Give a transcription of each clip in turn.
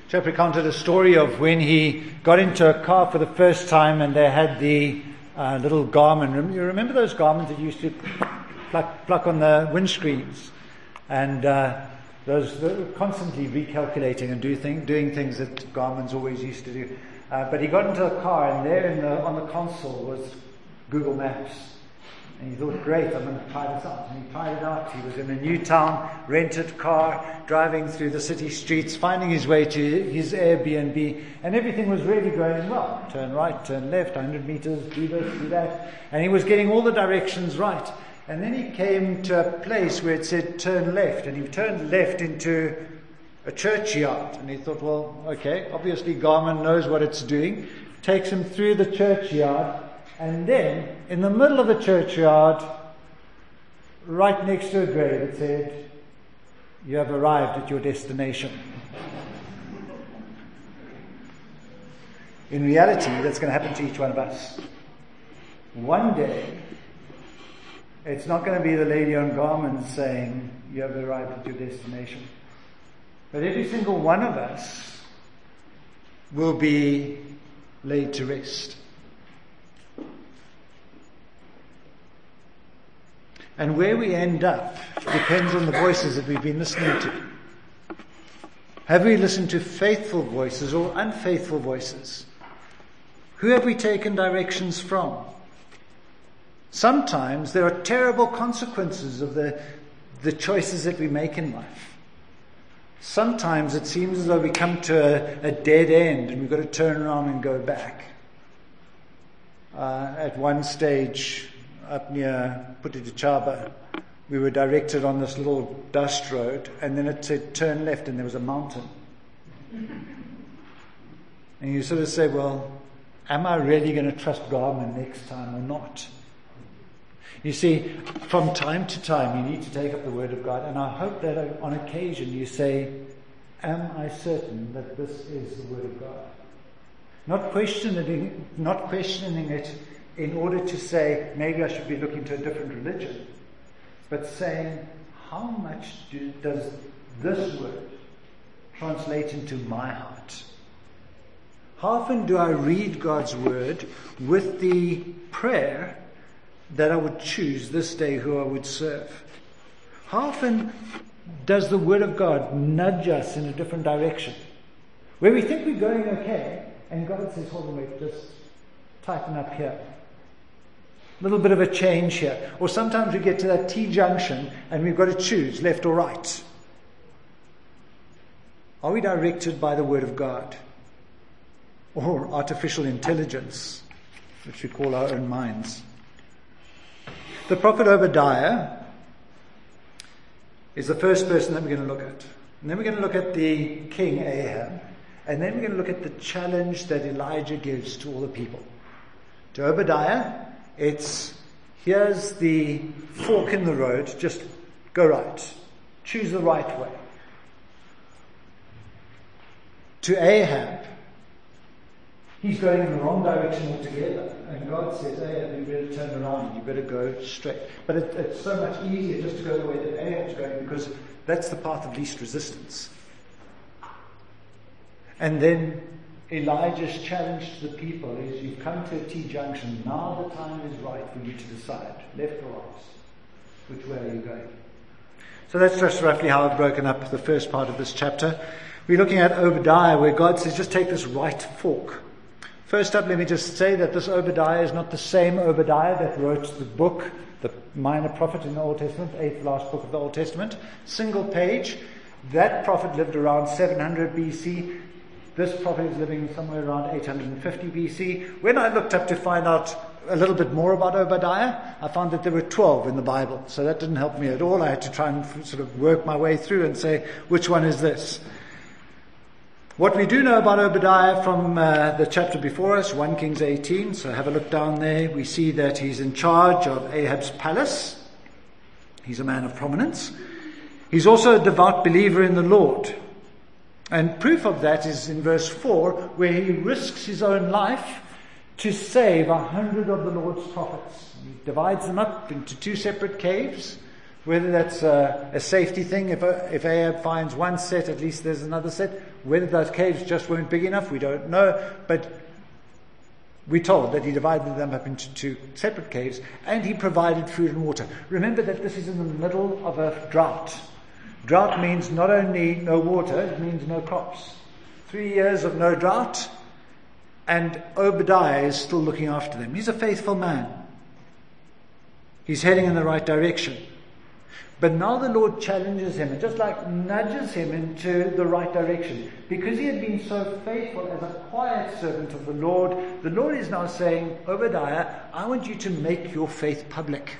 chap recounted a story of when he got into a car for the first time and they had the little Garmin. You remember those Garmins that used to pluck on the windscreens? And those were constantly recalculating and doing things that Garmin's always used to do. But he got into a car and there on the console was Google Maps. And he thought, great, I'm going to try this out. And he tried it out. He was in a new town, rented car, driving through the city streets, finding his way to his Airbnb, and everything was really going well. Turn right, turn left, 100 meters, do this, do that. And he was getting all the directions right. And then he came to a place where it said turn left, and he turned left into a churchyard. And he thought, well, okay, obviously Garmin knows what it's doing. Takes him through the churchyard. And then, in the middle of the churchyard, right next to a grave, it said, you have arrived at your destination. In reality, that's going to happen to each one of us. One day, it's not going to be the lady on Garmin saying, you have arrived at your destination. But every single one of us will be laid to rest. And where we end up depends on the voices that we've been listening to. Have we listened to faithful voices or unfaithful voices? Who have we taken directions from? Sometimes there are terrible consequences of the choices that we make in life. Sometimes it seems as though we come to a dead end and we've got to turn around and go back. At one stage, up near Putitichaba, we were directed on this little dust road, and then it said turn left, and there was a mountain. And you sort of say, well, am I really going to trust Garmin next time or not? You see, from time to time, you need to take up the Word of God, and I hope that on occasion you say, am I certain that this is the Word of God? Not questioning it in order to say, maybe I should be looking to a different religion, but saying, how much does this word translate into my heart? How often do I read God's word with the prayer that I would choose this day who I would serve? How often does the word of God nudge us in a different direction? Where we think we're going okay, and God says, hold on, wait, just tighten up here. A little bit of a change here. Or sometimes we get to that T-junction and we've got to choose left or right. Are we directed by the Word of God? Or artificial intelligence, which we call our own minds? The prophet Obadiah is the first person that we're going to look at. And then we're going to look at the king Ahab. And then we're going to look at the challenge that Elijah gives to all the people. To Obadiah, it's, here's the fork in the road, just go right. Choose the right way. To Ahab, he's going in the wrong direction altogether. And God says, Ahab, you better turn around, you better go straight. But it's so much easier just to go the way that Ahab's going, because that's the path of least resistance. And then Elijah's challenge to the people is, you've come to a T-junction, now the time is right for you to decide, left or right, which way are you going? So that's just roughly how I've broken up the first part of this chapter. We're looking at Obadiah, where God says, just take this right fork. First up, let me just say that this Obadiah is not the same Obadiah that wrote the book, the minor prophet in the Old Testament, 8th last book of the Old Testament, single page. That prophet lived around 700 BC. This prophet is living somewhere around 850 BC. When I looked up to find out a little bit more about Obadiah, I found that there were 12 in the Bible. So that didn't help me at all. I had to try and sort of work my way through and say, which one is this? What we do know about Obadiah from the chapter before us, 1 Kings 18, so have a look down there. We see that he's in charge of Ahab's palace. He's a man of prominence. He's also a devout believer in the Lord. And proof of that is in verse 4, where he risks his own life to save 100 of the Lord's prophets. He divides them up into 2 separate caves. Whether that's a safety thing, if Ahab finds one set, at least there's another set. Whether those caves just weren't big enough, we don't know. But we're told that he divided them up into 2 separate caves, and he provided food and water. Remember that this is in the middle of a drought. Drought means not only no water, it means no crops. 3 years of no drought, and Obadiah is still looking after them. He's a faithful man. He's heading in the right direction. But now the Lord challenges him and just like nudges him into the right direction. Because he had been so faithful as a quiet servant of the Lord is now saying, Obadiah, I want you to make your faith public.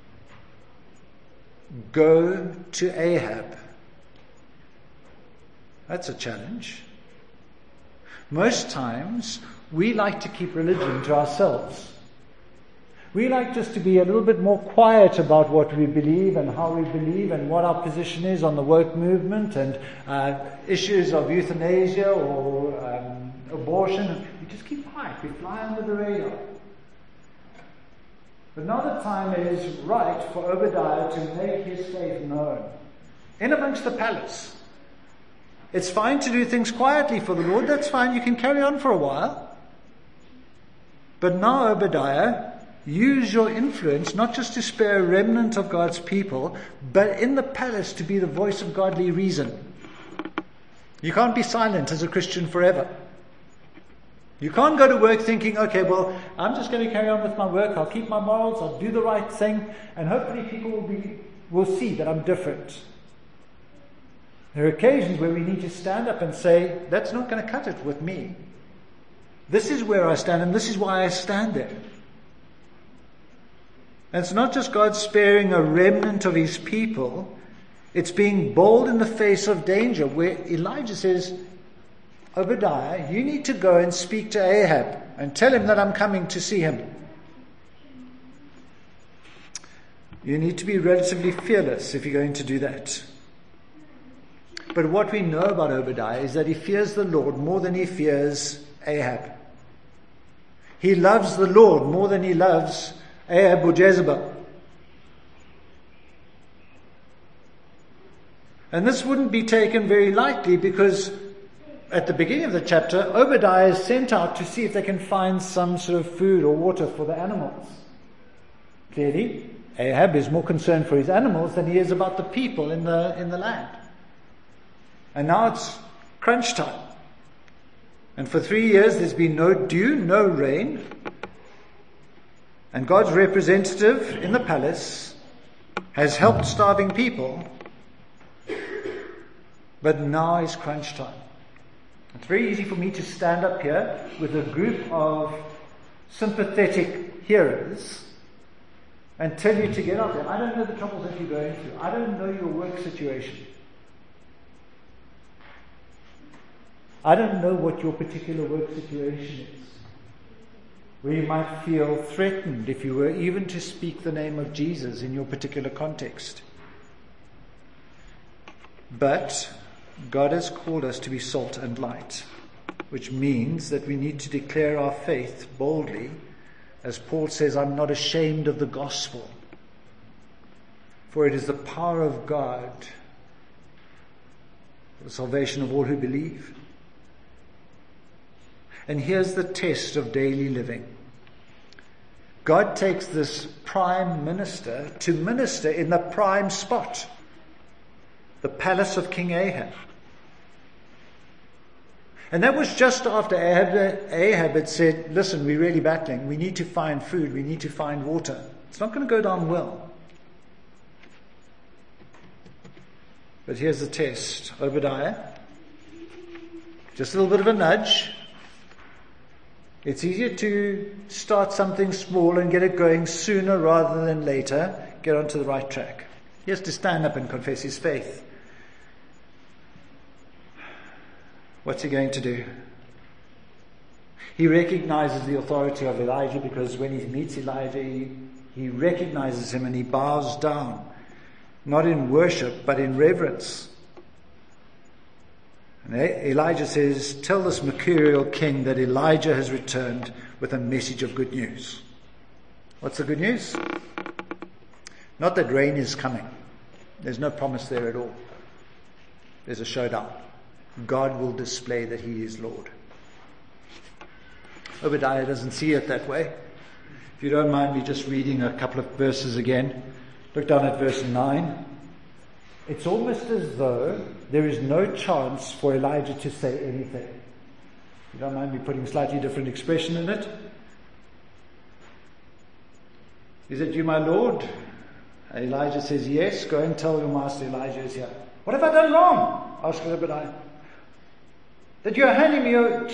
Go to Ahab. That's a challenge. Most times, we like to keep religion to ourselves. We like just to be a little bit more quiet about what we believe and how we believe and what our position is on the woke movement and issues of euthanasia or abortion. We just keep quiet. We fly under the radar. But now the time is right for Obadiah to make his faith known. In amongst the palace. It's fine to do things quietly for the Lord. That's fine. You can carry on for a while. But now, Obadiah, use your influence not just to spare a remnant of God's people, but in the palace to be the voice of godly reason. You can't be silent as a Christian forever. You can't go to work thinking, okay, well, I'm just going to carry on with my work. I'll keep my morals. I'll do the right thing. And hopefully people will see that I'm different. There are occasions where we need to stand up and say, that's not going to cut it with me. This is where I stand, and this is why I stand there. And it's not just God sparing a remnant of his people. It's being bold in the face of danger, where Elijah says, Obadiah, you need to go and speak to Ahab and tell him that I'm coming to see him. You need to be relatively fearless if you're going to do that. But what we know about Obadiah is that he fears the Lord more than he fears Ahab. He loves the Lord more than he loves Ahab or Jezebel. And this wouldn't be taken very lightly because at the beginning of the chapter, Obadiah is sent out to see if they can find some sort of food or water for the animals. Clearly, Ahab is more concerned for his animals than he is about the people in the land. And now it's crunch time. And for 3 years there's been no dew, no rain. And God's representative in the palace has helped starving people. But now is crunch time. It's very easy for me to stand up here with a group of sympathetic hearers and tell you to get out there. I don't know the troubles that you're going through. I don't know your work situation. I don't know what your particular work situation is, where you might feel threatened if you were even to speak the name of Jesus in your particular context. But God has called us to be salt and light, which means that we need to declare our faith boldly. As Paul says, I'm not ashamed of the gospel, for it is the power of God for the salvation of all who believe. And here's the test of daily living. God takes this prime minister to minister in the prime spot, the palace of King Ahab. And that was just after Ahab had said, listen, we're really battling. We need to find food. We need to find water. It's not going to go down well. But here's the test. Obadiah, just a little bit of a nudge. It's easier to start something small and get it going sooner rather than later. Get onto the right track. He has to stand up and confess his faith. What's he going to do? He recognizes the authority of Elijah, because when he meets Elijah, he recognizes him and he bows down. Not in worship, but in reverence. And Elijah says, tell this mercurial king that Elijah has returned with a message of good news. What's the good news? Not that rain is coming. There's no promise there at all. There's a showdown. God will display that he is Lord. Obadiah doesn't see it that way. If you don't mind me just reading a couple of verses again. Look down at verse 9. It's almost as though there is no chance for Elijah to say anything. You don't mind me putting a slightly different expression in it? Is it you, my Lord? Elijah says, yes, go and tell your master Elijah is here. What have I done wrong? Asked Obadiah. That you are handing your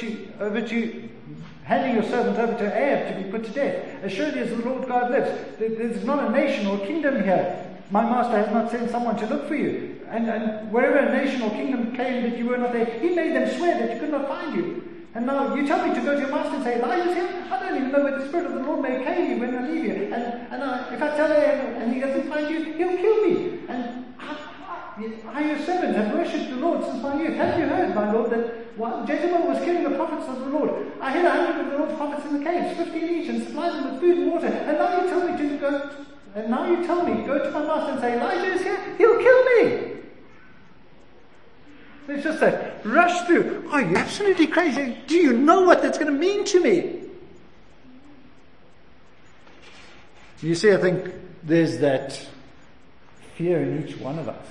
servant over to Ahab to be put to death. As surely as the Lord God lives, there's not a nation or kingdom here. My master has not sent someone to look for you. And wherever a nation or kingdom claimed that you were not there, he made them swear that you could not find you. And now you tell me to go to your master and say, Elijah's here? I don't even know where the Spirit of the Lord may carry you when I leave you. If I tell him and he doesn't find you, he'll kill me. And I, your servant, have worshipped the Lord since my youth. Haven't you heard, my Lord, that while Jezebel was killing the prophets of the Lord, I hid 100 of the Lord's prophets in the caves, 15 each, and supplied them with food and water. And now you tell me to go. And now you tell me, go to my master and say, Elijah is here? He'll kill me. It's just a rush through. Are you absolutely crazy? Do you know what that's going to mean to me? You see, I think there's that fear in each one of us.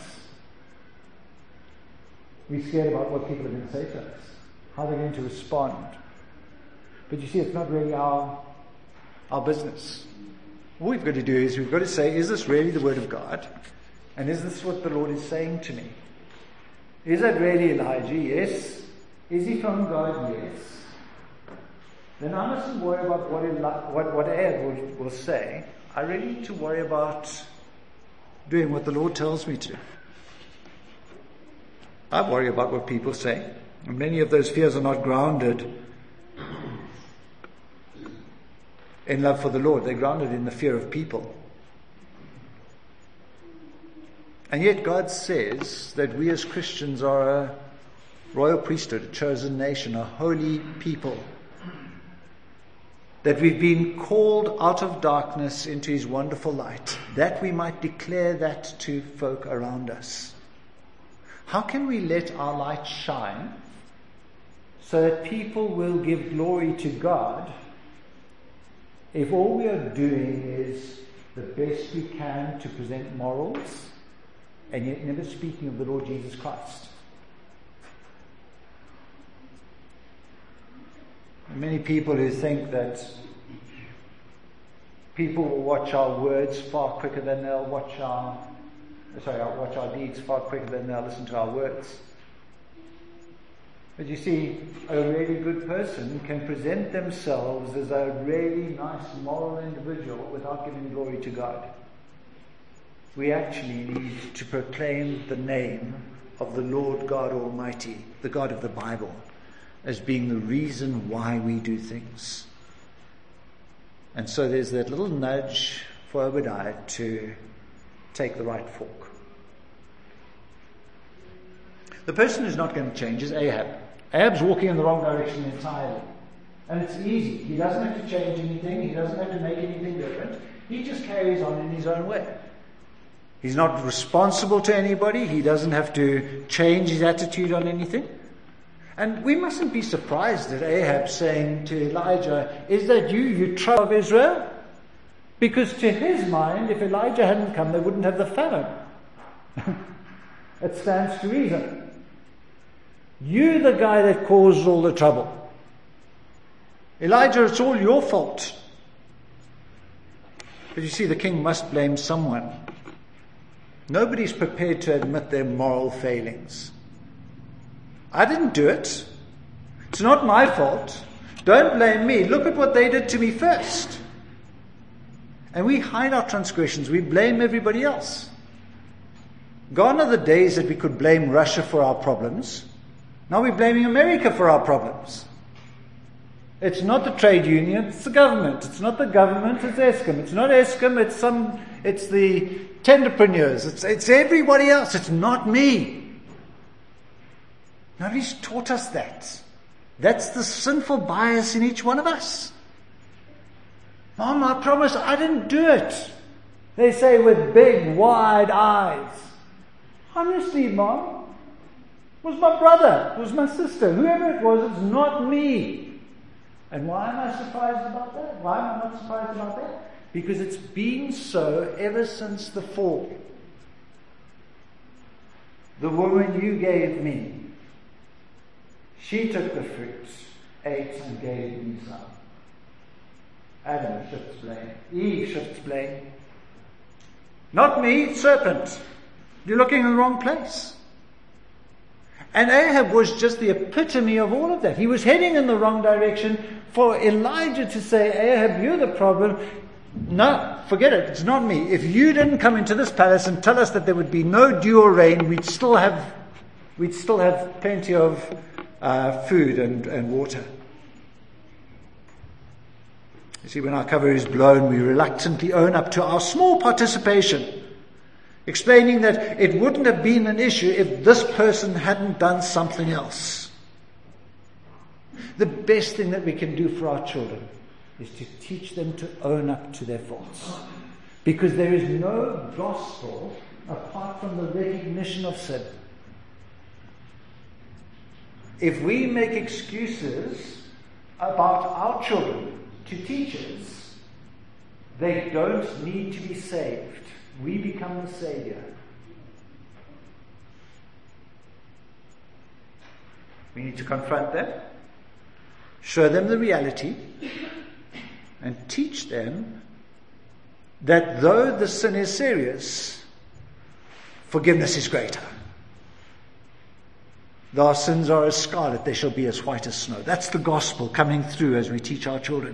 We're scared about what people are going to say to us, how they're going to respond. But you see, it's not really our business. All we've got to do is we've got to say, is this really the Word of God? And is this what the Lord is saying to me? Is that really Elijah? Yes. Is he from God? Yes. Then I mustn't worry about what Ahab will say. I really need to worry about doing what the Lord tells me to. I worry about what people say. And many of those fears are not grounded in love for the Lord. They're grounded in the fear of people. And yet God says that we as Christians are a royal priesthood, a chosen nation, a holy people. That we've been called out of darkness into his wonderful light, that we might declare that to folk around us. How can we let our light shine so that people will give glory to God if all we are doing is the best we can to present morals and yet never speaking of the Lord Jesus Christ? Many people who think that people will watch our words far quicker than they'll watch our deeds far quicker than they'll listen to our words. But you see, a really good person can present themselves as a really nice moral individual without giving glory to God. We actually need to proclaim the name of the Lord God Almighty, the God of the Bible, as being the reason why we do things. And so there's that little nudge for Obadiah to take the right fork. The person who's not going to change is Ahab. Ahab's walking in the wrong direction entirely. And it's easy. He doesn't have to change anything. He doesn't have to make anything different. He just carries on in his own way. He's not responsible to anybody. He doesn't have to change his attitude on anything. And we mustn't be surprised at Ahab saying to Elijah, is that you trouble of Israel? Because to his mind, if Elijah hadn't come, they wouldn't have the famine. It stands to reason. You're the guy that caused all the trouble. Elijah, it's all your fault. But you see, the king must blame someone. Nobody's prepared to admit their moral failings. I didn't do it. It's not my fault. Don't blame me. Look at what they did to me first. And we hide our transgressions. We blame everybody else. Gone are the days that we could blame Russia for our problems. Now we're blaming America for our problems. It's not the trade union, it's the government. It's not the government, it's Eskom. It's not Eskom, it's the tenderpreneurs. It's everybody else. It's not me. Nobody's taught us that. That's the sinful bias in each one of us. Mom, I promise I didn't do it. They say with big, wide eyes. Honestly, Mom, it was my brother, it was my sister, whoever it was, it's not me. And why am I surprised about that? Why am I not surprised about that? Because it's been so ever since the fall. The woman you gave me, she took the fruits, ate, and gave me some. Adam shifts blame. Eve shifts blame. Not me, serpent. You're looking in the wrong place. And Ahab was just the epitome of all of that. He was heading in the wrong direction. For Elijah to say, Ahab, you're the problem. No, forget it. It's not me. If you didn't come into this palace and tell us that there would be no dew or rain, we'd still have plenty of food and water. You see, when our cover is blown, we reluctantly own up to our small participation, explaining that it wouldn't have been an issue if this person hadn't done something else. The best thing that we can do for our children is to teach them to own up to their faults. Because there is no gospel apart from the recognition of sin. If we make excuses about our children to teachers, they don't need to be saved. We become the Savior. We need to confront them, show them the reality, and teach them that though the sin is serious, forgiveness is greater. Though our sins are as scarlet, they shall be as white as snow. That's the gospel coming through as we teach our children.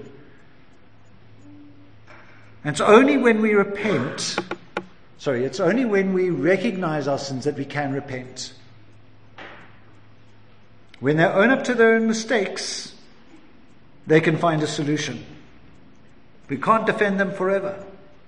And it's only when we it's only when we recognize our sins that we can repent. When they own up to their own mistakes, they can find a solution. We can't defend them forever.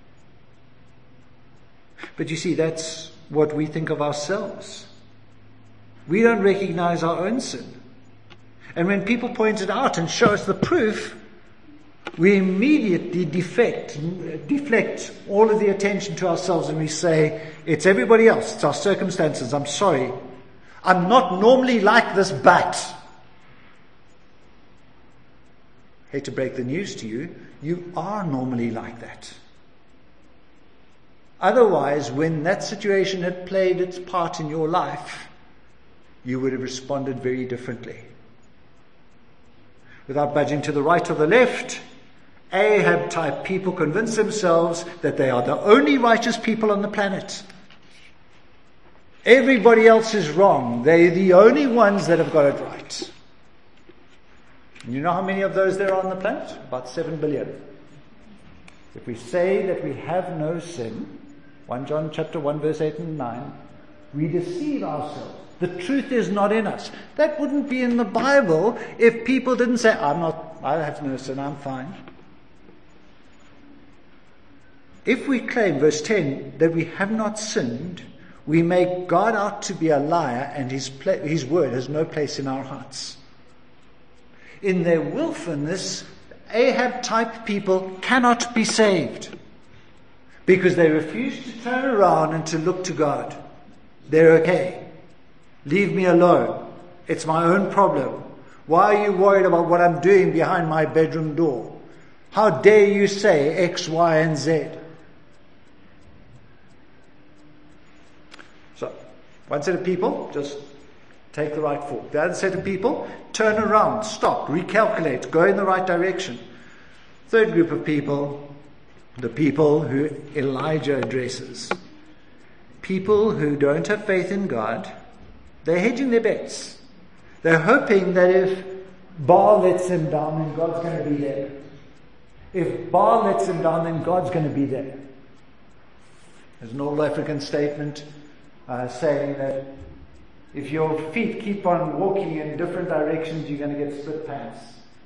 But you see, that's what we think of ourselves. We don't recognize our own sin. And when people point it out and show us the proof, we immediately deflect all of the attention to ourselves and we say, it's everybody else, it's our circumstances, I'm sorry. I'm not normally like this, but... hate to break the news to you, you are normally like that. Otherwise, when that situation had played its part in your life, you would have responded very differently. Without budging to the right or the left, Ahab-type people convince themselves that they are the only righteous people on the planet. Everybody else is wrong. They're the only ones that have got it right. And you know how many of those there are on the planet? About 7 billion. If we say that we have no sin, 1 John chapter 1 verse 8 and 9, we deceive ourselves. The truth is not in us. That wouldn't be in the Bible if people didn't say, I have no sin, I'm fine. If we claim, verse 10, that we have not sinned, we make God out to be a liar, and his word has no place in our hearts. In their willfulness, Ahab-type people cannot be saved because they refuse to turn around and to look to God. They're okay. Leave me alone. It's my own problem. Why are you worried about what I'm doing behind my bedroom door? How dare you say X, Y, and Z? So, one set of people just take the right fork. The other set of people turn around, stop, recalculate, go in the right direction. Third group of people, the people who Elijah addresses. People who don't have faith in God. They're hedging their bets. They're hoping that if Baal lets them down, then God's going to be there. If Baal lets them down, then God's going to be there. There's an old African statement saying that if your feet keep on walking in different directions, you're going to get split pants.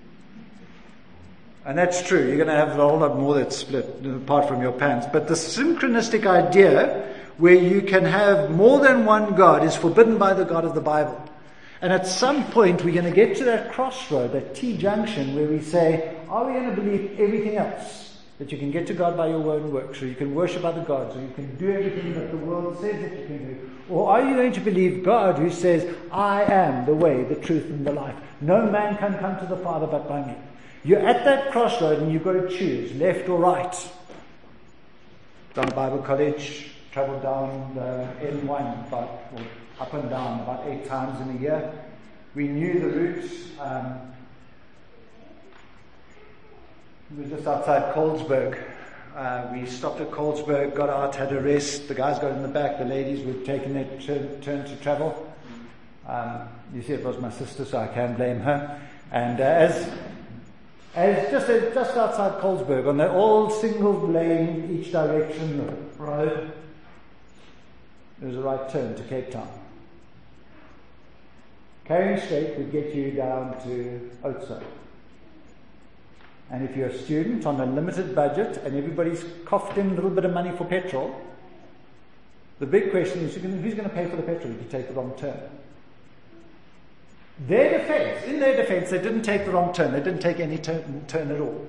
And that's true. You're going to have a whole lot more that's split apart from your pants. But the synchronistic idea where you can have more than one God is forbidden by the God of the Bible. And at some point we're going to get to that crossroad, that T-junction, where we say, are we going to believe everything else? That you can get to God by your own works, or you can worship other gods, or you can do everything that the world says that you can do? Or are you going to believe God who says, I am the way, the truth, and the life? No man can come to the Father but by me. You're at that crossroad and you've got to choose, left or right. Down Bible College, travelled down the N1, up and down about 8 times in a year. We knew the routes. We were just outside Colesberg. We stopped at Colesberg, got out, had a rest. The guys got in the back. The ladies were taking their turn to travel. You see, it was my sister, so I can't blame her. And as just outside Colesberg, on the all single lane, each direction road, there was a right turn to Cape Town. Carrying straight would get you down to Oudtshoorn. And if you're a student on a limited budget and everybody's coughed in a little bit of money for petrol, the big question is, who's going to pay for the petrol if you take the wrong turn? In their defense, they didn't take the wrong turn. They didn't take any turn at all.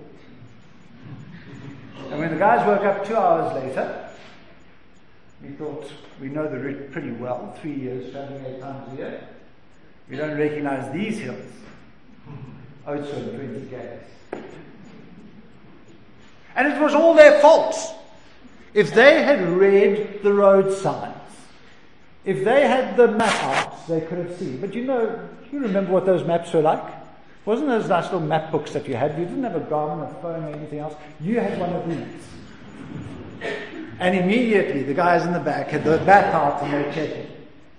And when the guys woke up 2 hours later, we thought, we know the route pretty well, 3 years, traveling 8 times a year. We don't recognize these hills. Oudtshoorn, 20 Ks. And it was all their fault. If they had read the road signs, if they had the map out, they could have seen. But you remember what those maps were like? Wasn't those nice little map books that you had? You didn't have a Garmin, a phone, or anything else. You had one of these. And immediately the guys in the back had the map out and they checked it.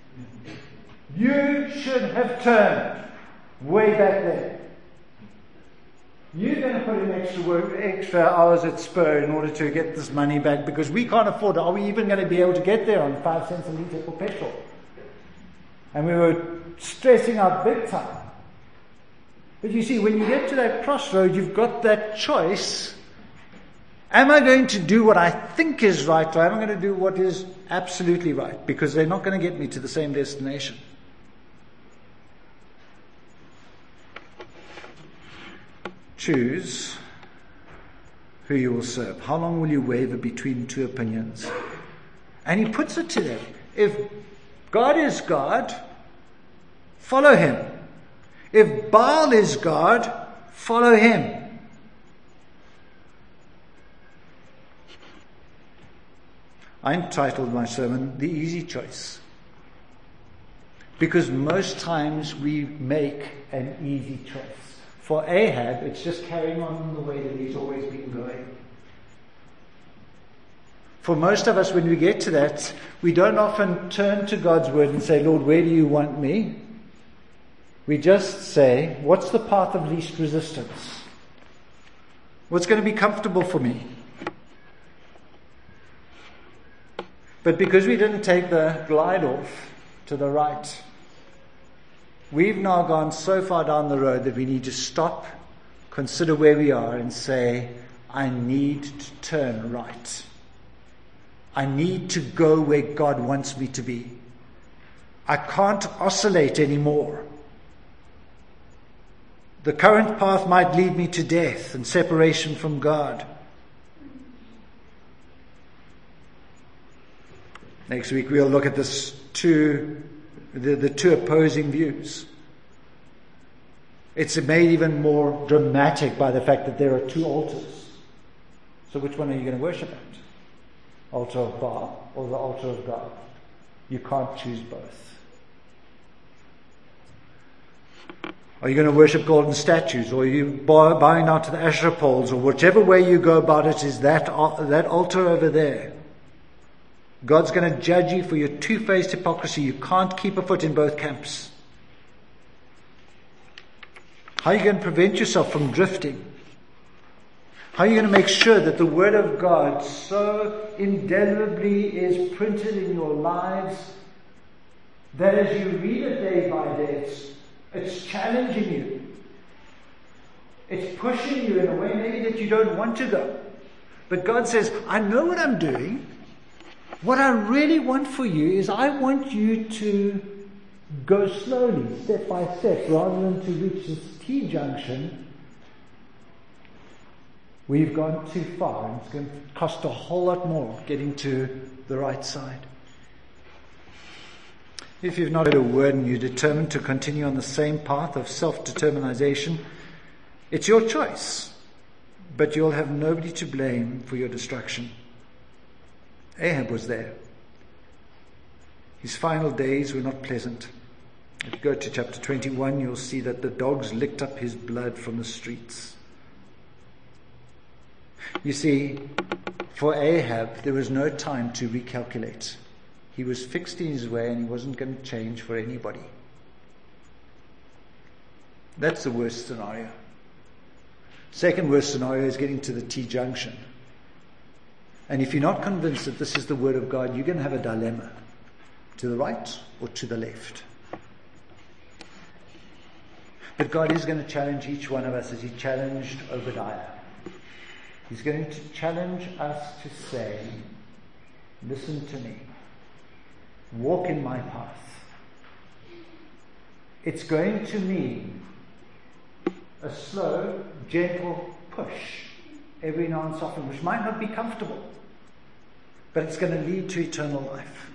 You should have turned way back there. You're going to put in extra hours at Spur in order to get this money back because we can't afford it. Are we even going to be able to get there on 5 cents a litre for petrol? And we were stressing out big time. But you see, when you get to that crossroad, you've got that choice. Am I going to do what I think is right, or am I going to do what is absolutely right? Because they're not going to get me to the same destination. Choose who you will serve. How long will you waver between 2 opinions? And he puts it to them. If God is God, follow him. If Baal is God, follow him. I entitled my sermon, The Easy Choice. Because most times we make an easy choice. For Ahab, it's just carrying on the way that he's always been going. For most of us, when we get to that, we don't often turn to God's word and say, Lord, where do you want me? We just say, what's the path of least resistance? What's going to be comfortable for me? But because we didn't take the glide off to the right, we've now gone so far down the road that we need to stop, consider where we are, and say, I need to turn right. I need to go where God wants me to be. I can't oscillate anymore. The current path might lead me to death and separation from God. Next week we'll look at the two opposing views. It's made even more dramatic by the fact that there are 2 altars. So which one are you going to worship at? Altar of Baal or the altar of God? You can't choose both. Are you going to worship golden statues, or are you bowing down to the Asherah poles, or whichever way you go about it is that altar over there? God's going to judge you for your two-faced hypocrisy. You can't keep a foot in both camps. How are you going to prevent yourself from drifting? How are you going to make sure that the Word of God so indelibly is printed in your lives that as you read it day by day, it's challenging you. It's pushing you in a way maybe that you don't want to go. But God says, I know what I'm doing. What I really want for you is I want you to go slowly, step by step, rather than to reach this T-junction. We've gone too far, and it's going to cost a whole lot more getting to the right side. If you've not heard a word and you're determined to continue on the same path of self-determinization, it's your choice, but you'll have nobody to blame for your destruction. Ahab was there. His final days were not pleasant. If you go to chapter 21, you'll see that the dogs licked up his blood from the streets. You see, for Ahab, there was no time to recalculate. He was fixed in his way and he wasn't going to change for anybody. That's the worst scenario. Second worst scenario is getting to the T-junction. And if you're not convinced that this is the word of God, you're going to have a dilemma. To the right or to the left. But God is going to challenge each one of us as he challenged Obadiah. He's going to challenge us to say, listen to me. Walk in my path. It's going to mean a slow, gentle push every now and often, which might not be comfortable, but it's going to lead to eternal life.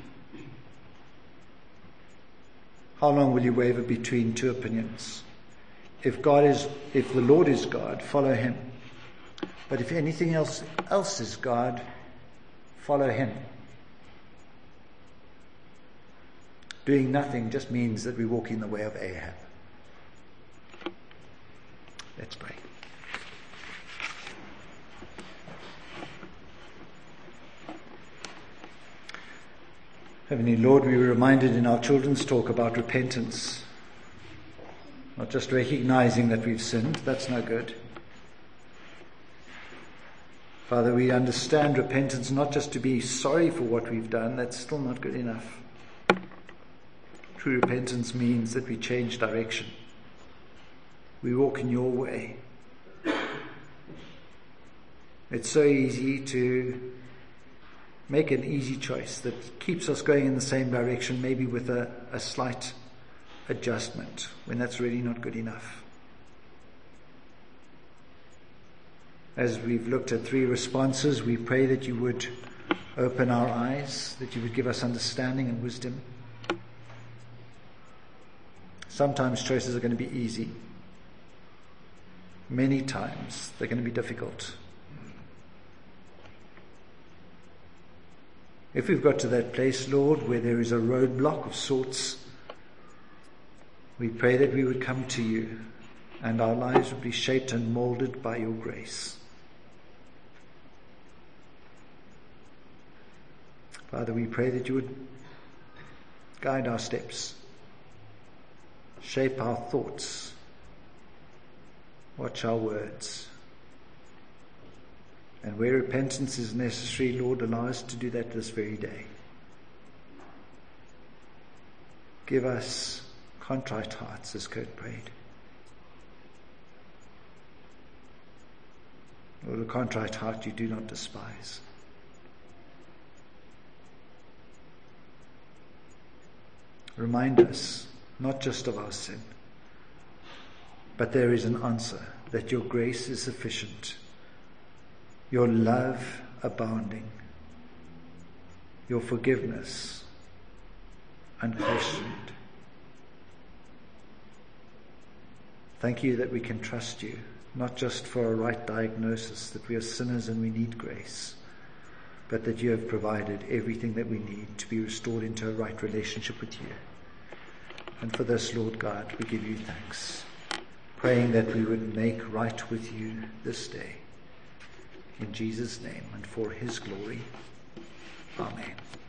How long will you waver between two opinions? If the Lord is God, follow him. But if anything else is God, follow him. Doing nothing just means that we walk in the way of Ahab. Let's pray. Heavenly Lord, we were reminded in our children's talk about repentance. Not just recognizing that we've sinned, that's no good. Father, we understand repentance not just to be sorry for what we've done, that's still not good enough. True repentance means that we change direction. We walk in your way. It's so easy to make an easy choice that keeps us going in the same direction, maybe with a slight adjustment, when that's really not good enough. As we've looked at 3 responses, we pray that you would open our eyes, that you would give us understanding and wisdom. Sometimes choices are going to be easy. Many times they're going to be difficult. If we've got to that place, Lord, where there is a roadblock of sorts, we pray that we would come to you and our lives would be shaped and molded by your grace. Father, we pray that you would guide our steps, shape our thoughts, watch our words. And where repentance is necessary, Lord, allow us to do that this very day. Give us contrite hearts, as Kurt prayed. Lord, a contrite heart you do not despise. Remind us not just of our sin, but there is an answer, that your grace is sufficient, your love abounding, your forgiveness unquestioned. Thank you that we can trust you, not just for a right diagnosis that we are sinners and we need grace, but that you have provided everything that we need to be restored into a right relationship with you. And for this, Lord God, we give you thanks, praying that we would make right with you this day. In Jesus' name and for his glory. Amen.